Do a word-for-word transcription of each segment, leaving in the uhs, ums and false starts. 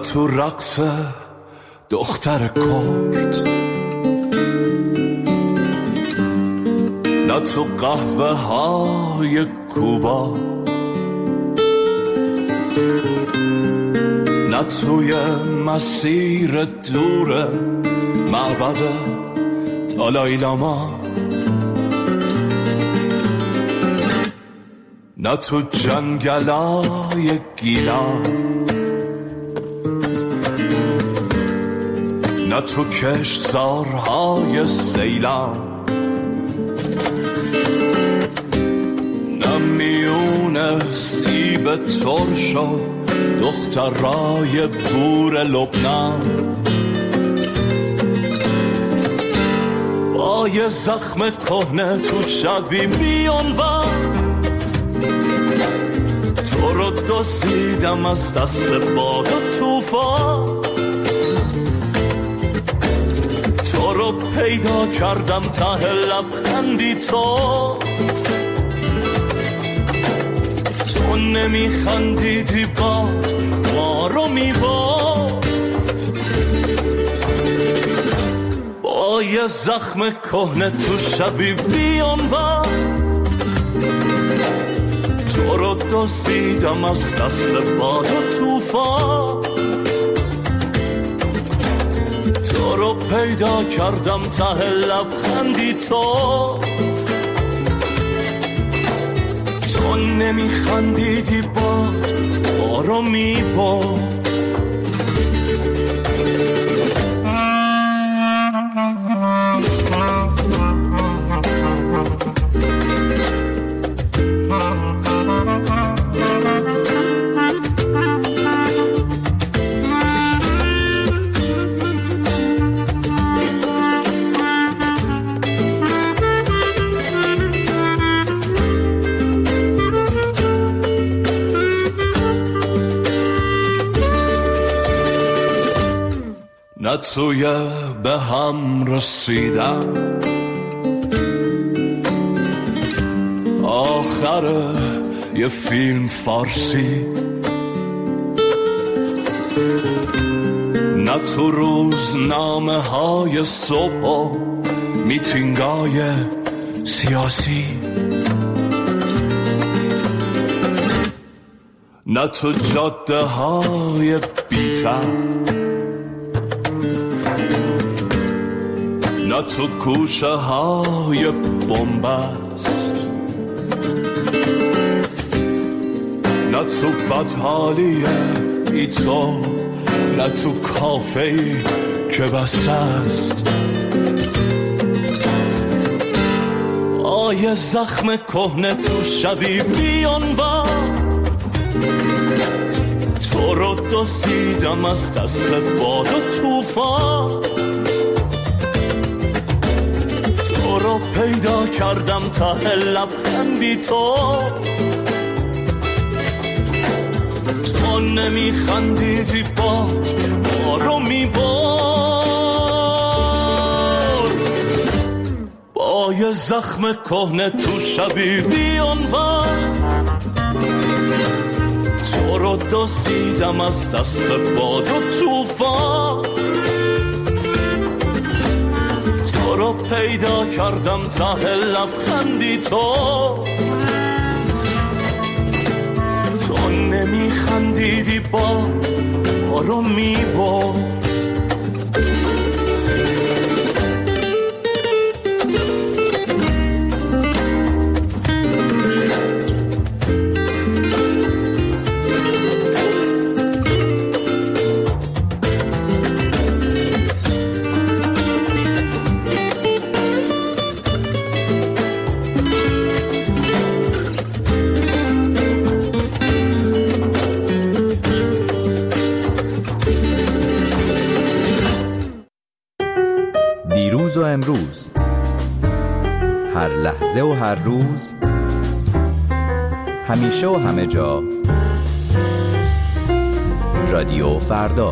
تو رقص دختر کرد، نه تو قهوه های کوبا، نه توی مسیر دور معبد دالای لاما، نه تو جنگلای گیلان، نه تو کشتزارهای سیلان، نه میون سیب ترش و دخترای بور لبنان، با یه زخم کهنه تو شبی میانور، تو رو دزدیدم از دست باد و توفان، تو رو پیدا کردم ته لبخندی تو، تو نمیخندیدی باد ما رو میباد، با یه زخم کهنه تو شبی بیانور، تو رو دزدیدم از دست باد و توفان، تو رو پیدا کردم ته لبخندی تو، تو نمیخندیدی باد ما رو میباد. نه توی به هم رسیدن آخر یه فیلم فارسی، نه تو روزنامه های صبح و میتینگای سیاسی، نه تو جاده های بی‌تن، نه تو کوچه های بنبست، نه تو بدحالی ای تو، نه تو کافه‌ای که بسته است، آیه زخم کهنه تو شبی بیانور، تو رو دزدیدم از دست باد و توفان، تو رو پیدا کردم ته لبخندی تو، تو نمیخندیدی باد ما رو میبار، با یه زخم کهنه تو شبی بیانور، تو رو دزدیدم از دست باد و توفان، تو رو پیدا کردم ته لبخندی تو، تو نمیخندیدی با ما رو میبرد. دیروز و امروز، هر لحظه و هر روز، همیشه و همه جا، رادیو فردا.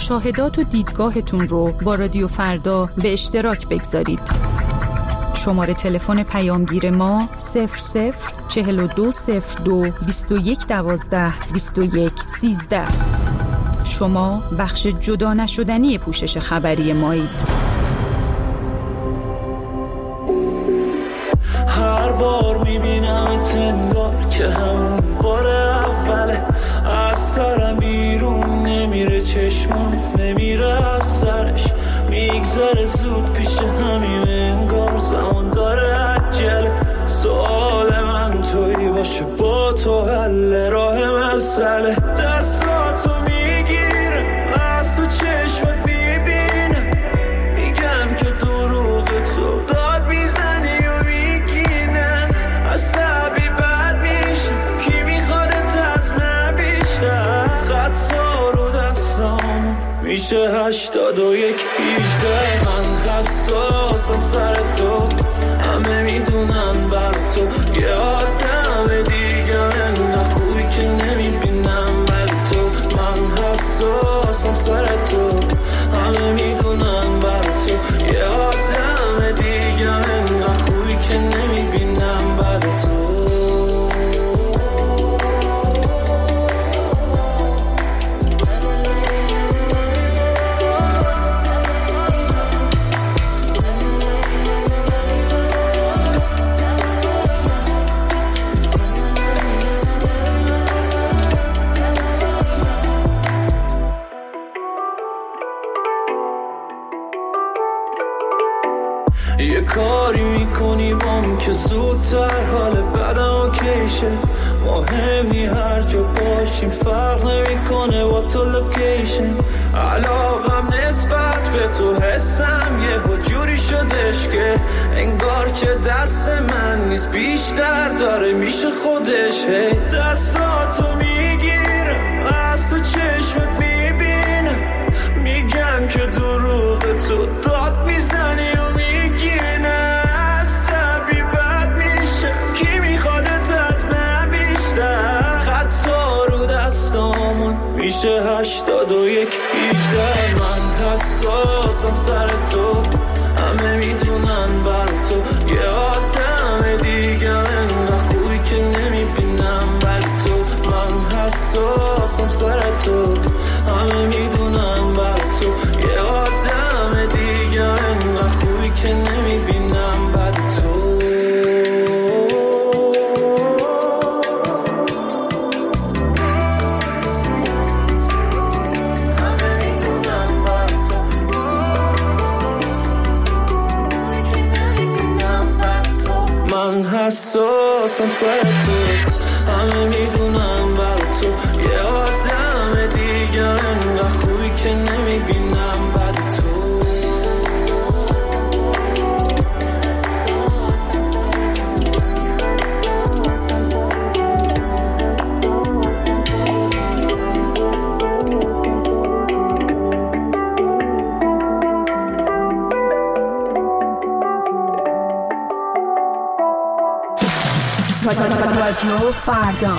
مشاهدات و دیدگاهتون رو با رادیو فردا به اشتراک بگذارید. شماره تلفن پیامگیر ما صفر صفر چهل و دو صفر دو بیست و یک دوازده بیست و یک سیزده. شما بخش جدا نشدنی پوشش خبری مایید. هر بار میبینم تنگار که همون بار اوله، از سرم بیرون نمیره، چشمات نمیره از سرش، میگذره زود پیش همیم، انگار زمان داره عجله. سوال من توی باشه با تو حل راه مسئله، دستاتو میگیره از تو چشمت میبینه، میگم که دروغ تو داد میزنی و میگینه، عصبی بد میشه کی میخوادت از من بیشتر، خطا رو دستامون میشه هشتاد و یک هیجده. من حساسم سر تو، همه میدونن بر تو یه آدم دیگه، من خوبی که نمیبینم بر تو. من حساسم سر تو، همه میدونن بر تو یه آدم دیگه، من خوبی که نمیبینم بر تو. یه کاری میکنی بام که زودتر حال بدم اوکیشه، مهمی هر جا باشیم فرق نمیکنه با تو لوکیشن، علاقم نسبت به تو حسم یه جوری شدش که انگار که دست من نیست، بیشتر داره میشه خودش. دستاتو میگیره از تو چشمت میبینه، میگم که دروغ تو داد میزنی و میگینه، عصبی بد میشه کی میخوادت از من بیشتر، خطا رو دستامون میشه هشتاد و یک هیجده. من حساسم سر تو، همه میدونن بر تو یه آدم دیگه، من خوبی که نمیبینم بر تو. من حساسم سر تو، همه میدونن بر تو یه آدم دیگه، من خوبی که نمیبینم بر تو. من حساسم سر تو، همه میدونم بر تو یه آدم دیگه، من خوبی که نمیبینم بر تو. رادیو فردا.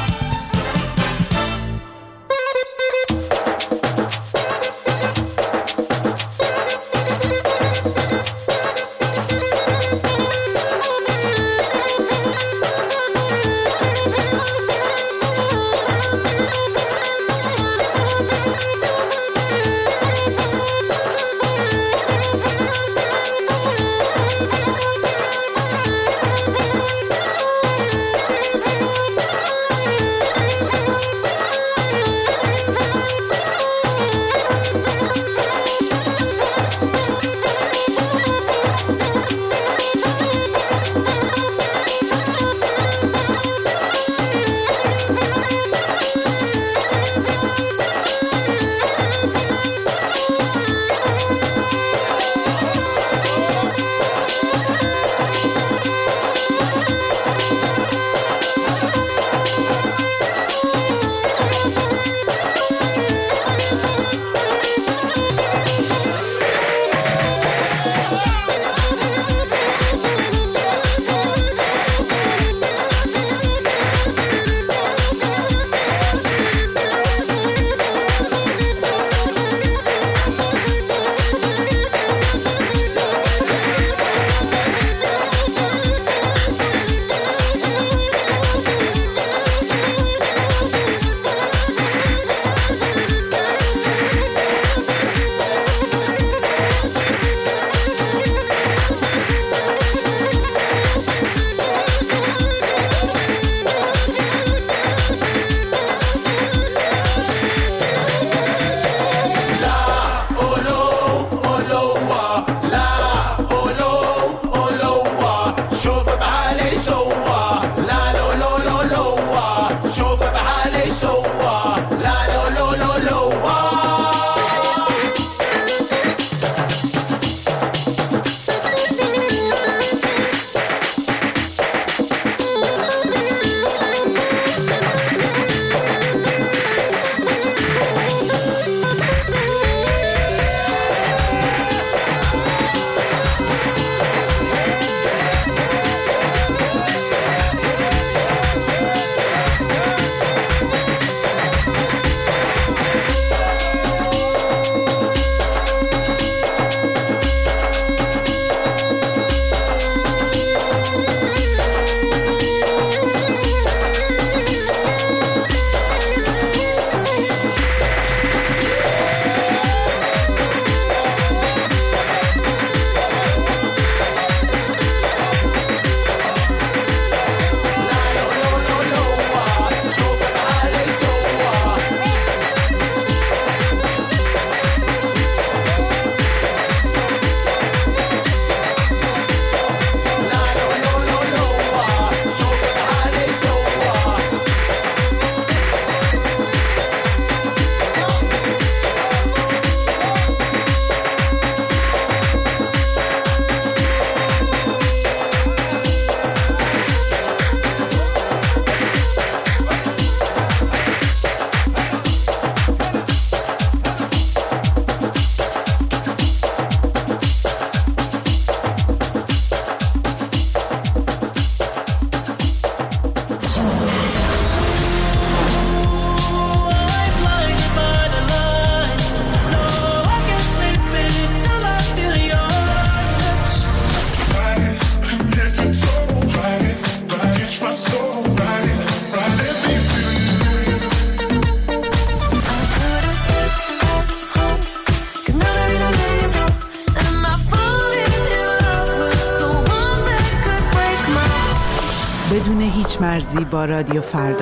فرزی با رادیو فردا.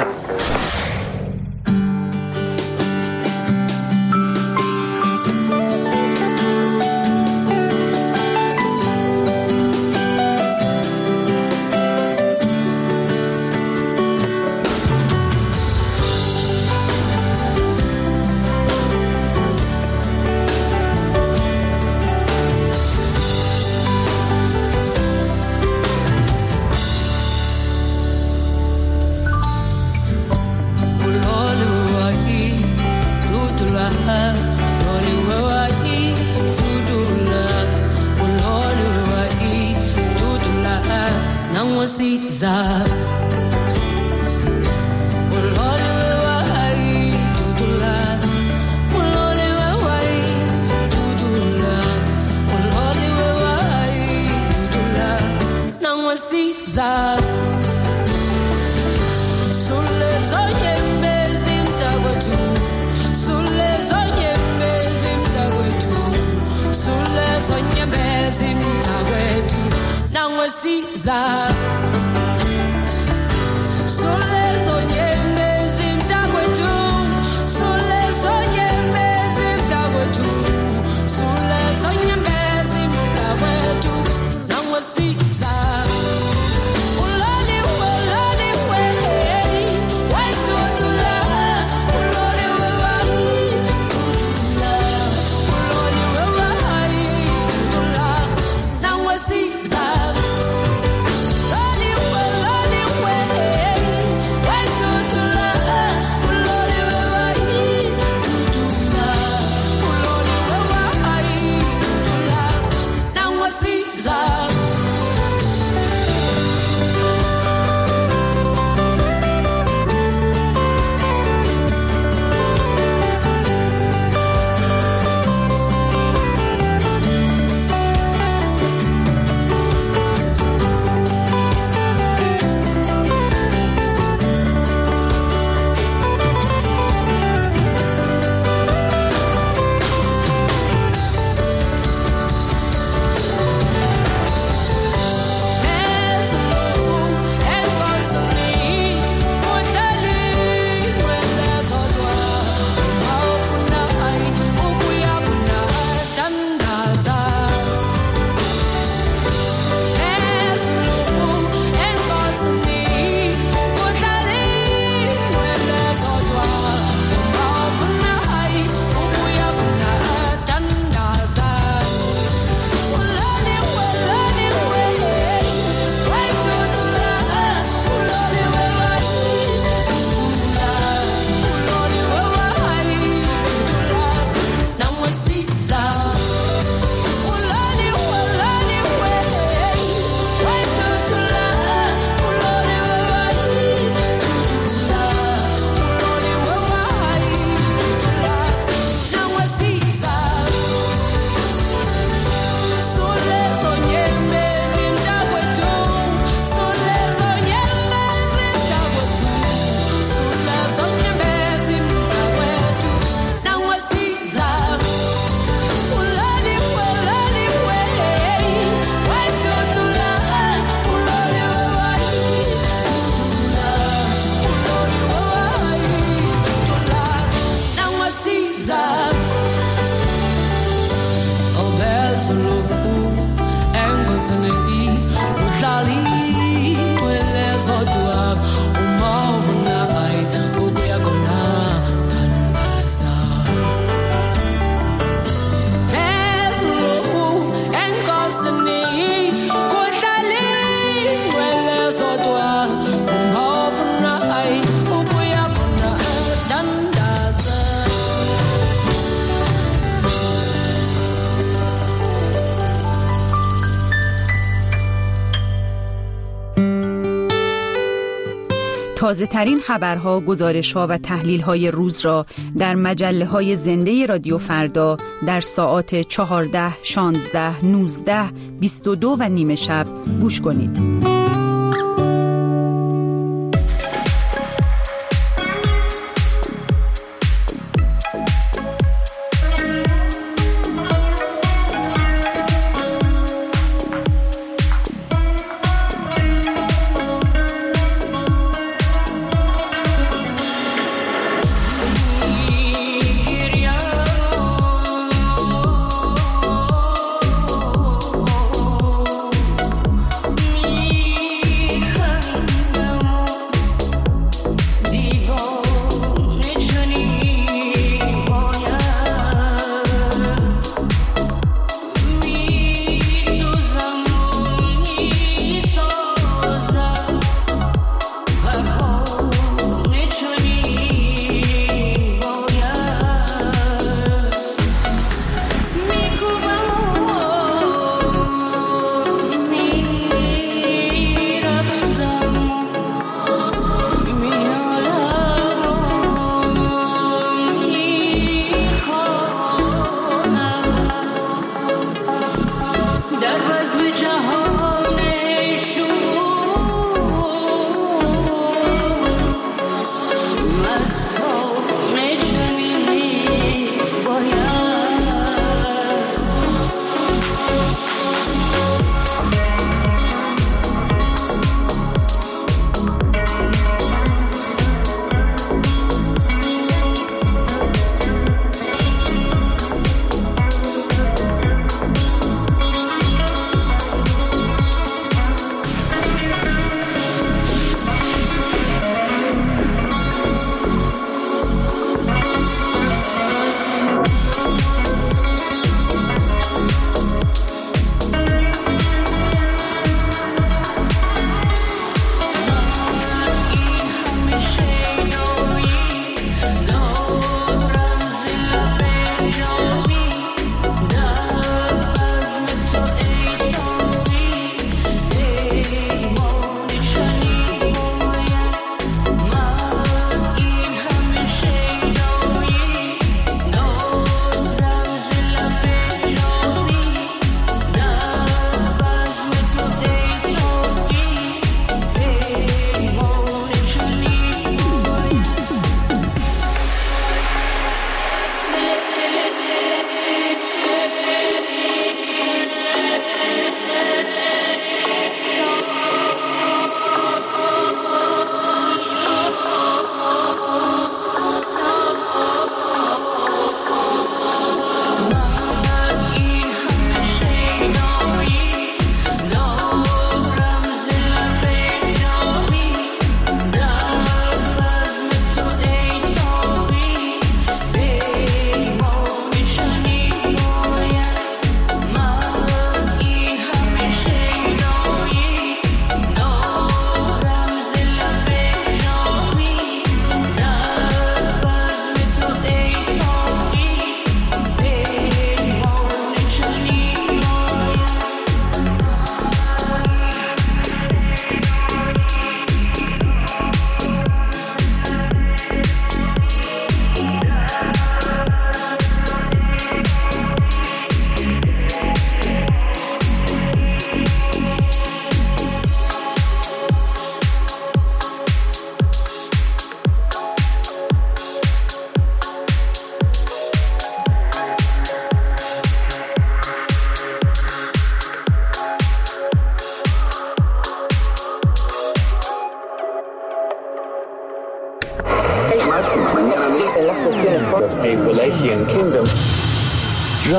تازه ترین خبرها، گزارش‌ها و تحلیل‌های روز را در مجله‌های زنده رادیو فردا در ساعات چهارده، شانزده، نوزده، بیست و دو و نیمه شب گوش کنید.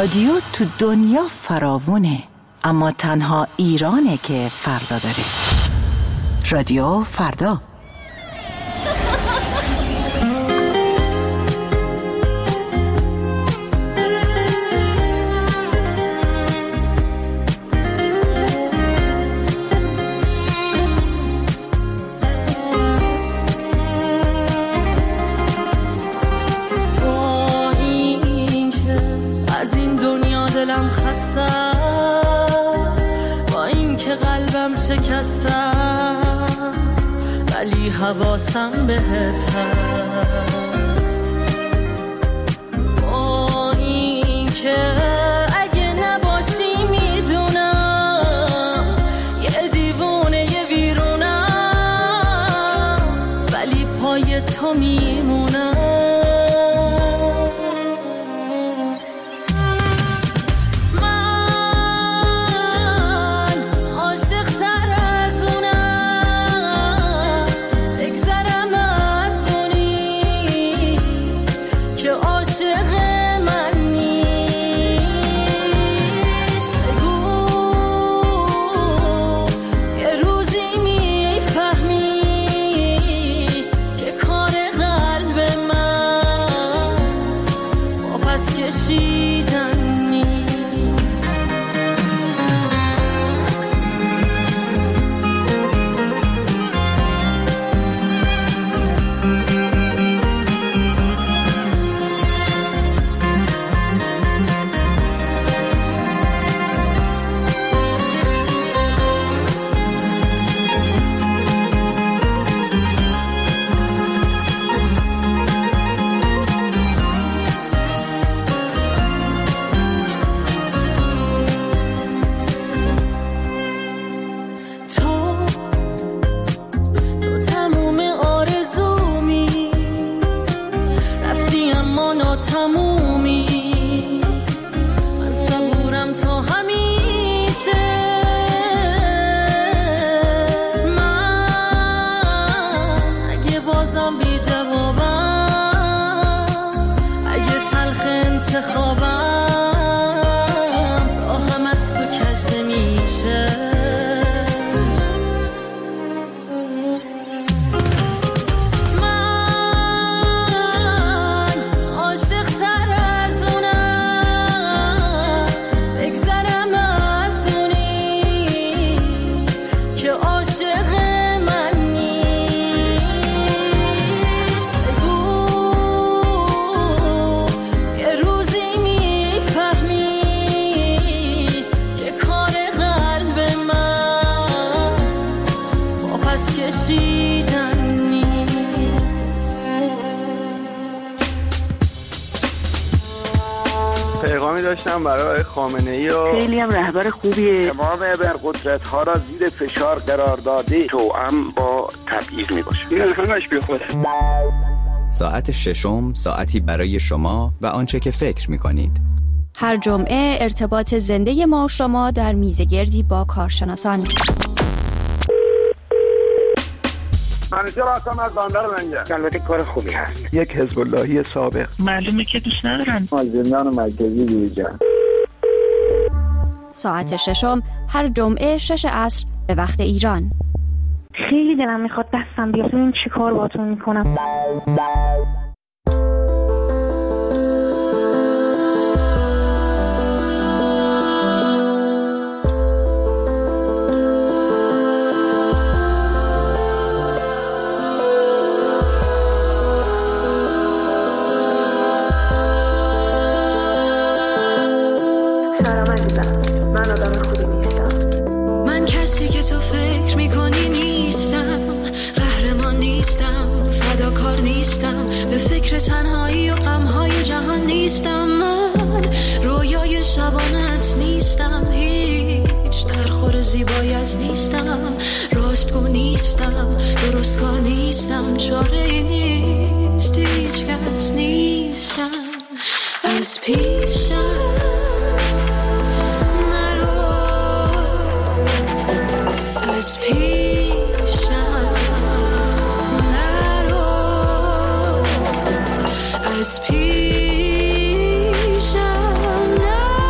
رادیو تو دنیا فراوونه، اما تنها ایرانه که فردا داره. رادیو فردا. دلم خسته است، با این که قلبم شکسته است، ولی حواسم بهت هست. با این که اگه نباشی میدونم یه دیوونه یه ویرونم، ولی پای تو میمونم. پیغامی داشتم برای خامنه‌ای و خیلی هم رهبر خوبیه. تمام ابرقدرت ها را زیر فشار قرار داده، توأم با تبعیض میباشه. این همش بیخوده. ساعت ششم، ساعتی برای شما و آنچه که فکر میکنید. هر جمعه ارتباط زنده ما شما در میزگردی با کارشناسان. منیجر آسام از باندر منجه. البته کار خوبی هست. یک حزب اللهی سابق. معلومه که دوست ندارن. مازندران مرکزی بیرجان. ساعت ششم هر جمعه شش عصر به وقت ایران. خیلی دلم میخواد دستم بیاد ببینم چی کار باهاتون میکنم. کسی که تو فکر میکنی نیستم، قهرمان نیستم، فداکار نیستم، به فکر تنهایی و غمهای جهان نیستم. من رویای شبانت نیستم، هیچ درخور زیبایت نیستم، راستگو نیستم، درست کار نیستم، چاره نیست، هیچ کس نیستم. از پیشم از پیشم نرو، از پیشم نرو.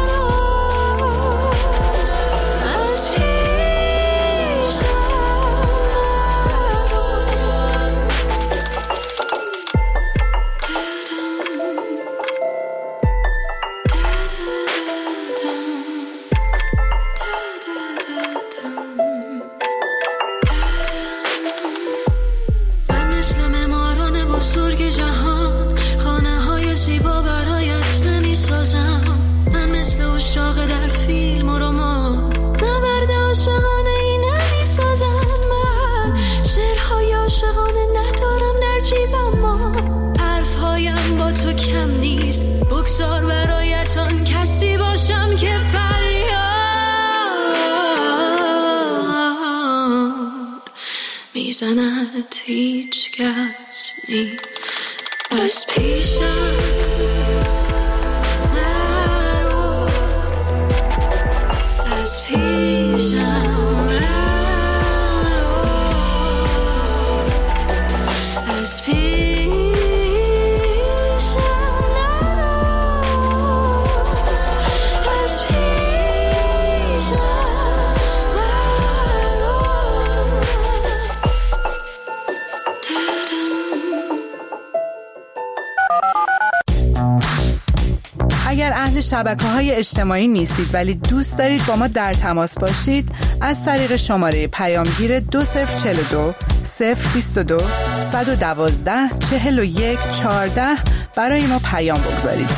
تو کم نیست. بگذار برایتان کسی باشم که فریاد میزند هیچ کس نیست. از پیشم نرو، از پیشم نرو، از پیشم اگر اهل شبکه‌های اجتماعی نیستید ولی دوست دارید با ما در تماس باشید، از طریق شماره پیامگیر دو صفر چهل و دو صفر بیست و دو صد و دوازده چهل و یک چهارده برای ما پیام بگذارید.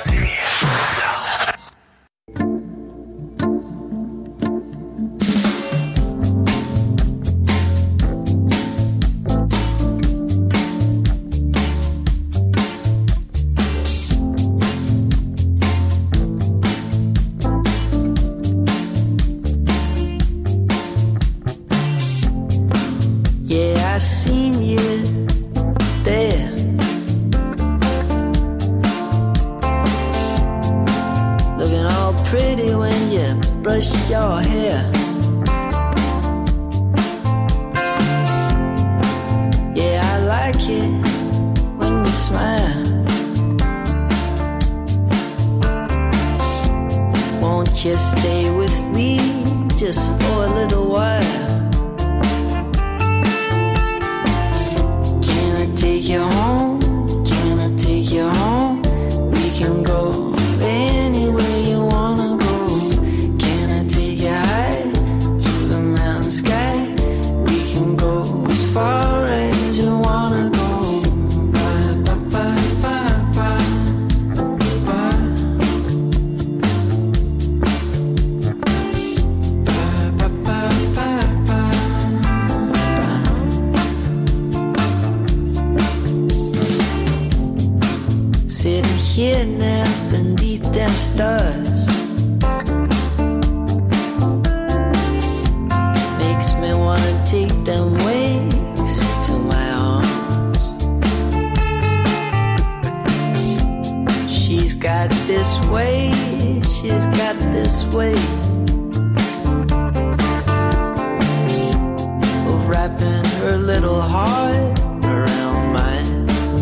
Your hair, yeah, I like it when you smile. Won't you stay with me just for a little while? Can I take you home? Can I take you home? We can go anywhere you wanna. Far as you wanna go. Bye, bye, bye, bye, bye. Bye. Bye, bye, bye, bye, bye. Sitting here now beneath them stars makes me wanna take them wings to my arms. She's got this way, she's got this way of wrapping her little heart around mine.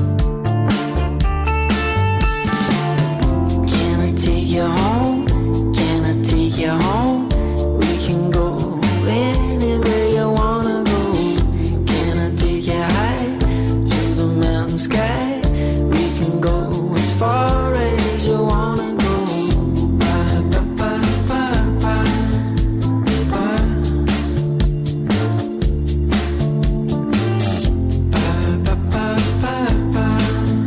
Can I take you home? Can I take you home? We can go anywhere you wanna go. Can I take you high through the mountain sky? We can go as far as you wanna go. Bye, bye, bye, bye, bye, bye. Bye, bye, bye, bye, bye,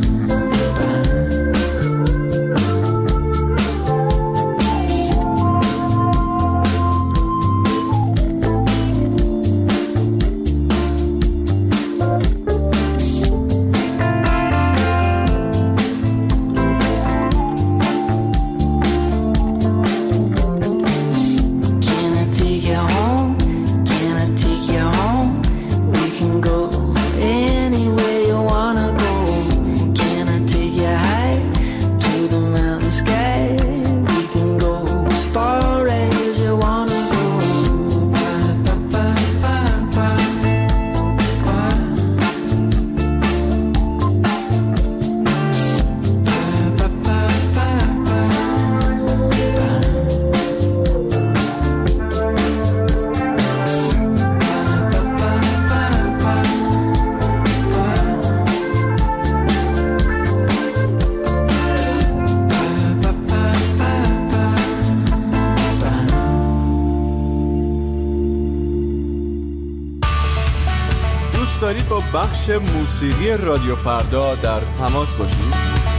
دارید با بخش موسیقی رادیو فردا در تماس باشید،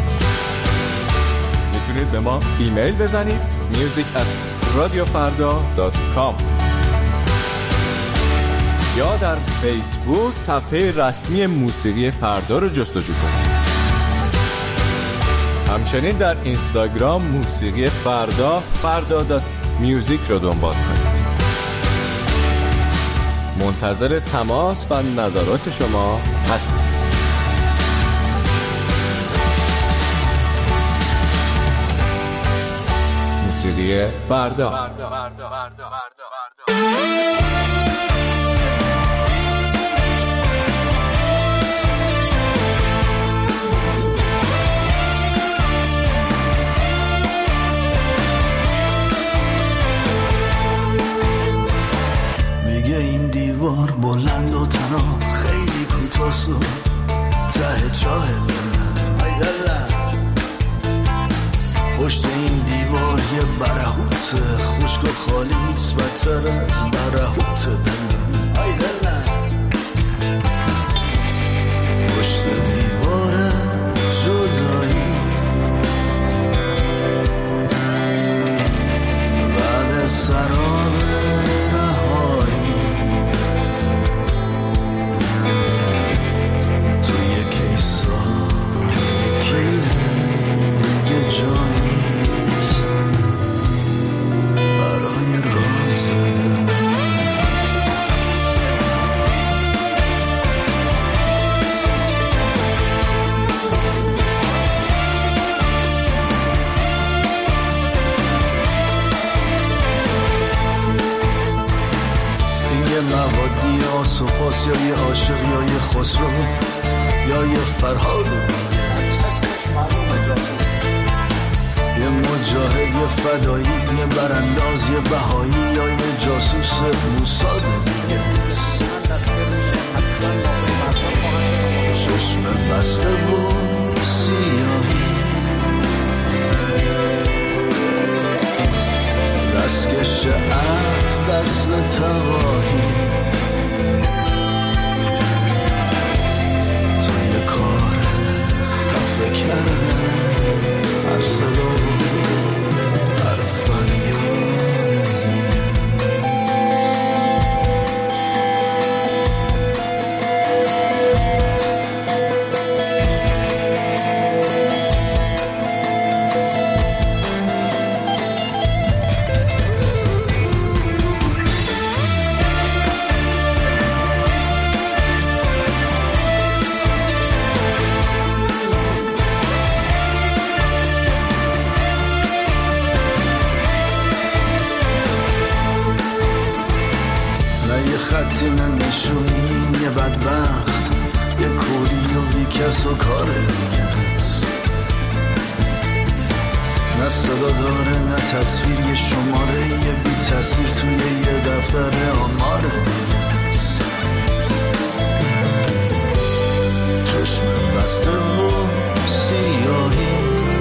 میتونید به ما ایمیل بزنید میوزیک ات رادیو فردا دات کام یا در فیسبوک صفحه رسمی موسیقی فردا رو جستجو کنید. همچنین در اینستاگرام موسیقی فردا فردا دات میوزیک رو دنبال کنید. منتظر تماس و نظرات شما هستیم. موسیقی فردا, فردا. فردا. فردا. فردا. میگه این دیوار بلند و تنها خیلی کوتاست و ته چاه دلم، پشت این دیوار یه برهوت خشک و خالیست بدتر از برهوت دلم. پشت دیوار جدایی بعد سراب رهایی توی کیسار کیله دیگه جانیست برای راز دلم. موادی آسوپاس یا یه عاشق یا یه خسرو یا یه فرهاد دیگه است، یه مجاهد یه فدایی یه برانداز یه بهایی یا یه جاسوس موساد دیگه است. چشم بسته و سیاهی دستکش عقل دست تباهی توی کار خفه کردن هر صدا هر فریاد. خطی نمیشونی یه بدبخت یه کوری و بی کس و کار دیگه است، نه صدا داره نه تصویر یه شماره یه بی تصویر توی یه دفتر آمار دیگه است. چشم بسته و سیاهی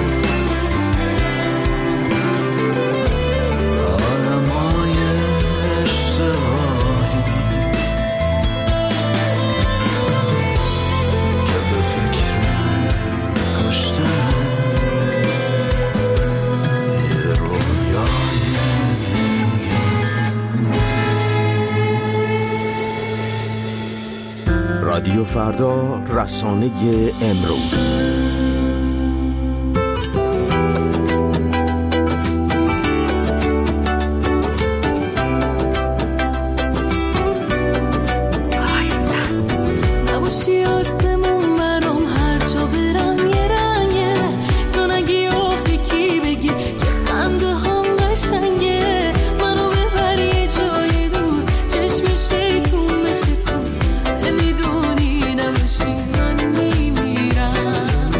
آدمای اشتباهی که به فکر کشتن یه رویای دیگه. رادیو فردا، رسانه امروز. نمیدونی نباشی من میمیرم.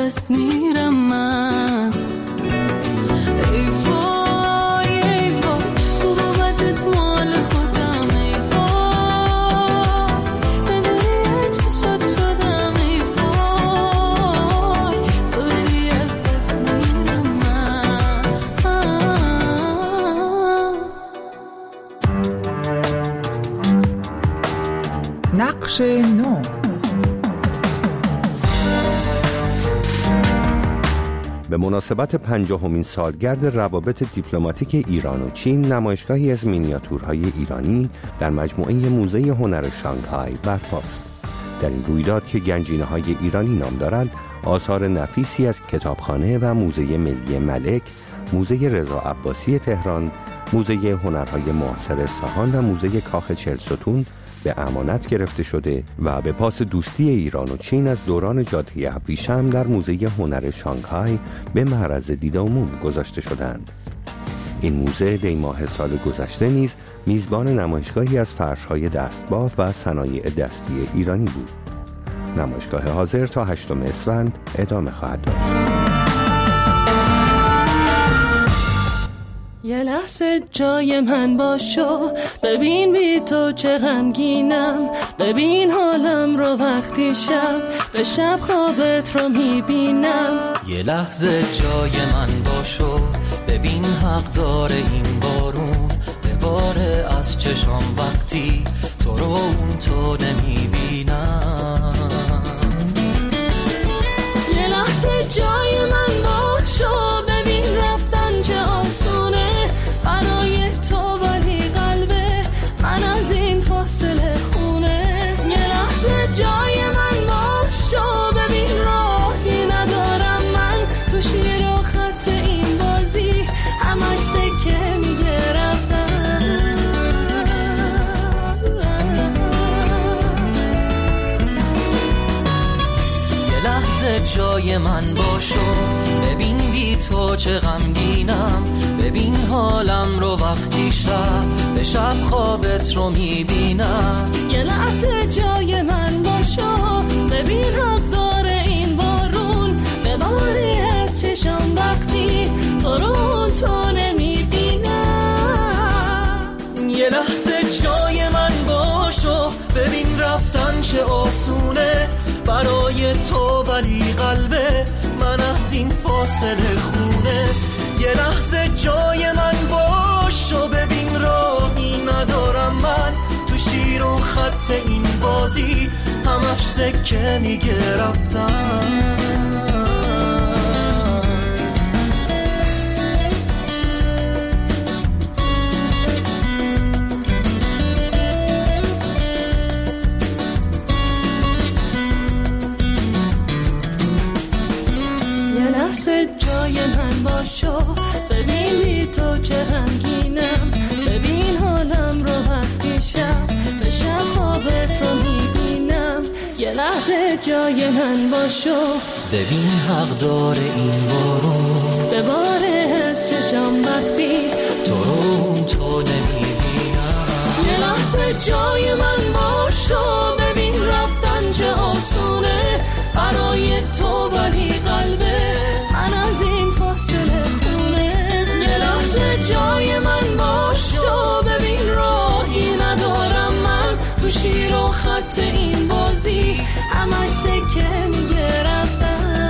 دست میرم من. ای وای ای وای خوب و بدت مال خودم. ای وای زندگی چشات شدم. ای وای تو داری از دست میرم من. نقش نو. به مناسبت پنجاهمین سالگرد روابط دیپلماتیک ایران و چین، نمایشگاهی از مینیاتورهای ایرانی در مجموعه موزه هنر شانگهای برپاست. در این رویداد که گنجینه‌های ایرانی نام دارد، آثار نفیسی از کتابخانه و موزه ملی ملک، موزه رضا عباسی تهران، موزه هنرهای معاصر اصفهان و موزه کاخ چهل ستون به امانت گرفته شده و به پاس دوستی ایران و چین از دوران جاده ابریشم در موزه هنر شانگهای به معرض دید عموم گذاشته شدند. این موزه دی ماه سال گذشته نیز میزبان نمایشگاهی از فرش‌های دستباف و صنایع دستی ایرانی بود. نمایشگاه حاضر تا هشتم اسفند ادامه خواهد داشت. یه لحظه جای من باشو، ببین بی تو چه غمگینم. ببین حالم رو وقتی شب به شب خوابت رو میبینم. یه لحظه جای من باشو، ببین حق داره این بارون بباره از چشام وقتی تو رو اون تو نمیبینم. یه لحظه جای من باشو، ببین رفتن چه آسونه برای تو، ولی قلبه من از این فاصله خونه. یه لحظه جای من باشو، ببین راهی ندارم من تو شیر و خط این بازی، همش سکه میگه رفتن. یه لحظه جای من باشو، ببین بی تو چه غمگینم. ببین حالم رو وقتی شب به شب خوابت رو میبینم. یه لحظه جای من باشو، ببین حق داره این بارون بباری از چشم وقتی تو رو تو نمیبینم. یه لحظه جای من باشو، ببین رفتن چه آسونه برای تو، ولی قلبه من از این فاصله خونه. یه لحظه جای من باشو، ببین راهی ندارم من تو شیر و خط این بازی، همش سکه میگه رفتن. جای من باشو، ببین بی تو چه غمگینم. ببین حالم رو وقتی شب به شب خوابت رو میبینم. یه لحظه جای من باشو، ببین حق داره این بارون بباره از چشم وقتی تو رو تو نمیبینم. یه لحظه جای من باشو، ببین رفتن چه آسونه برای تو، ولی قلبه من از این فاصله خونه. یه لحظه جای من باشو، ببین راهی ندارم من تو شیر و خط این بازی، همش سکه میگه رفتن.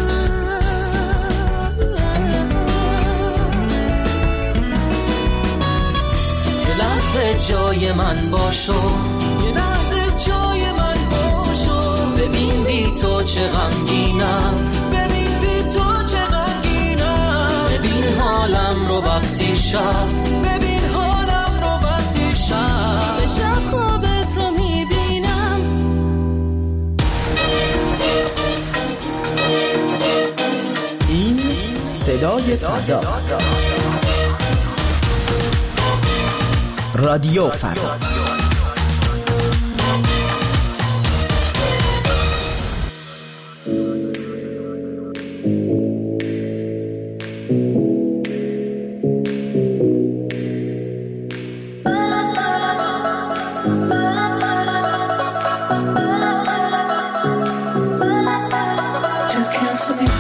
یه لحظه جای من باشو، یه لحظه جای من باشو، ببین بی تو چه غمگینم. ببین بی تو چه غمگینم. ببین حالم رو وقتی شب، ببین حالم رو وقتی شب به شب خوابت رو میبینم. این صدای فردا، رادیو فردا. To cancel me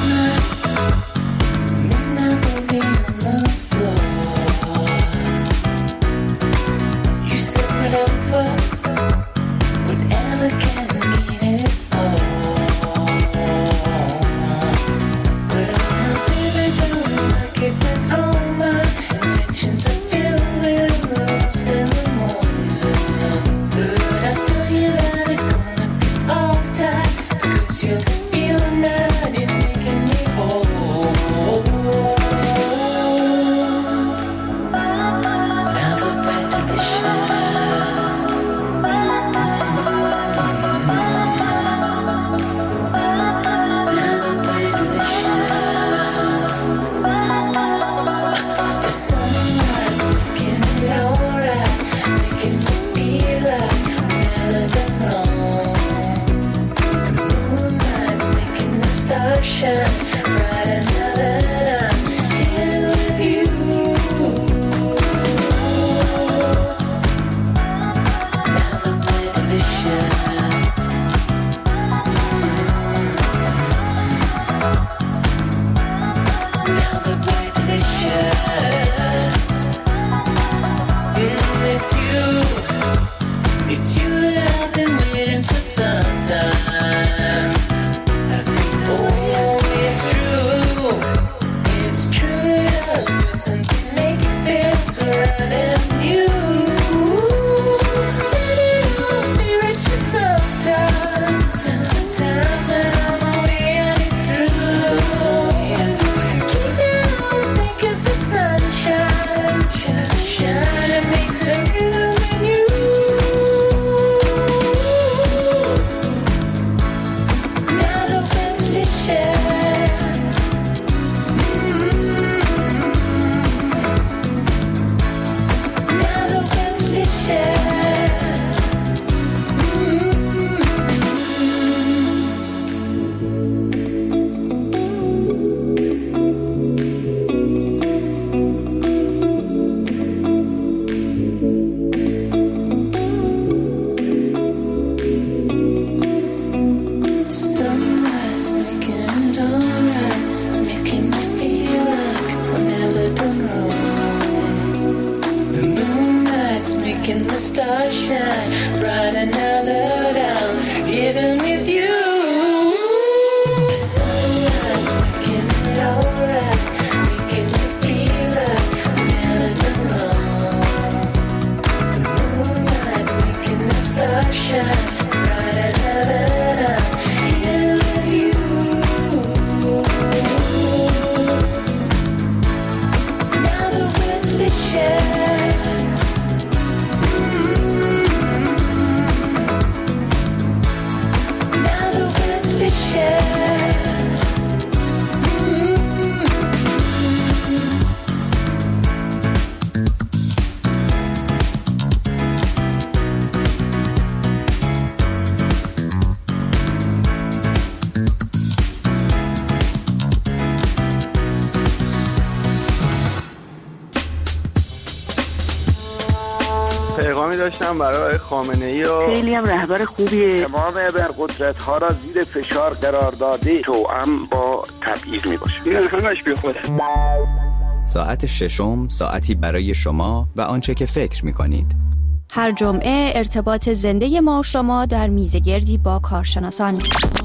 پیغامی داشتم برای خامنه‌ای و خیلی هم رهبر خوبیه. تمام ابرقدرت ها را زیر فشار قرار داده توأم با تبعیض میباشه. این همش بی خوده. ساعت ششم ساعتی برای شما و آنچه که فکر میکنید. هر جمعه ارتباط زنده ما و شما در میزگردی با کارشناسان.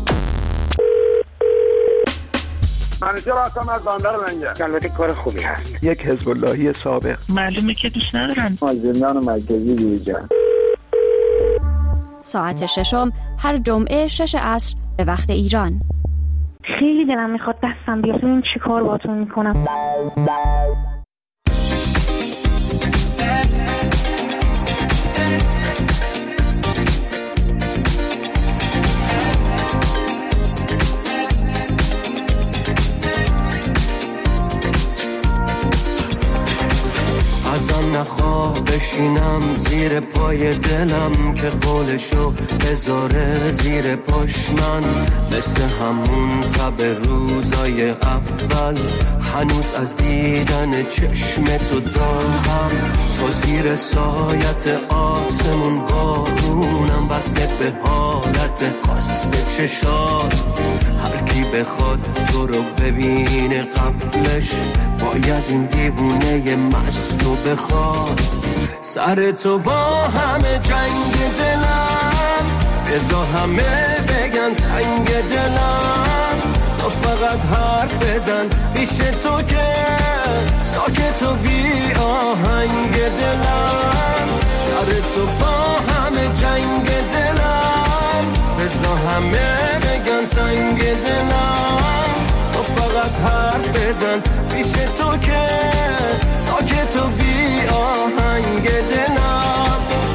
منیجر هستم از بندر منجر. البته کار خوبی هست. یک حزب اللهی سابق. معلومه که دوست ندارن. از زندان مرکزی بیرون. ساعت ششم هر جمعه شش عصر به وقت ایران. خیلی دلم میخواد دستم بیاد ببین چی کار باهاتون میکنم. ازم نخواه بشینم زیر پای دلم که قولشو بذاره زیر پاش من، مثل همون تب روزای اول هنوز از دیدن چشم تو دارم. تو زیر سایت آسمون بارونم بسته به حالت خاص چشات. هر کی بخواد تو رو ببینه قبلش باید این دیوونه مستو بخواد. سر تو با همه جنگ دلم بذار همه بگن سنگ دلم. تو فقط حرف بزن پیش تو که ساکت و بی آهنگ دلم. سر تو با همه جنگ دلم بذار همه بگن سنگ دلم. تو فقط حرف بزن پیش تو که ساکت و بی آهنگ دلم.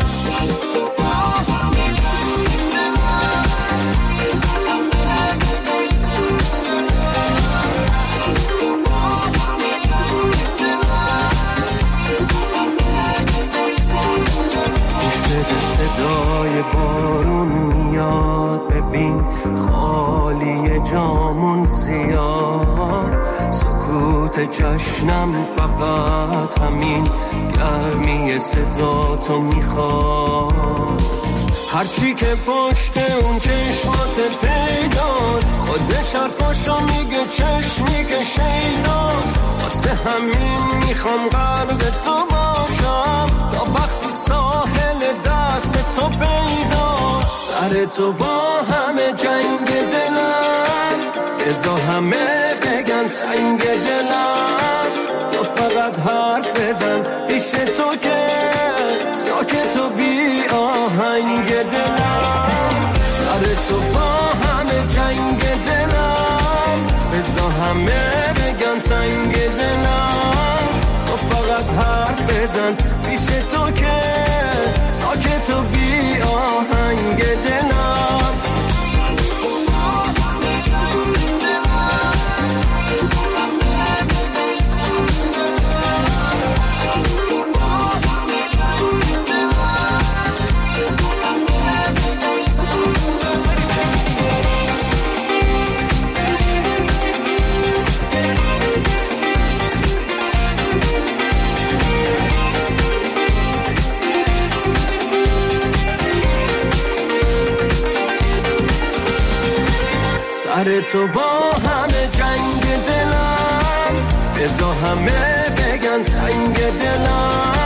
صدای بارون میاد ببین خالی جامون زیاد. سکوت جشنم فقط همین گرمی صدا تو میخواد. هرچی که پشت اون چشمات پیداست خودش حرفاشو میگه چشمی که شیداست. واسه همین میخوام غرق تو باشم تا وقتی ساحل دست تو پیداست. سر تو با همه جنگ دلم بذار همه بگن سنگ دلم. تو فقط حرف بزن پیش تو که ساکت و بی آهنگ دلم. سر تو با همه جنگ دلم بذار همه بگن سنگ دلم. تو فقط حرف بزن پیش تو که ساکت و بی آهنگ دلم. سر تو با همه جنگ دلم، بزا همه بگن سنگ دلم.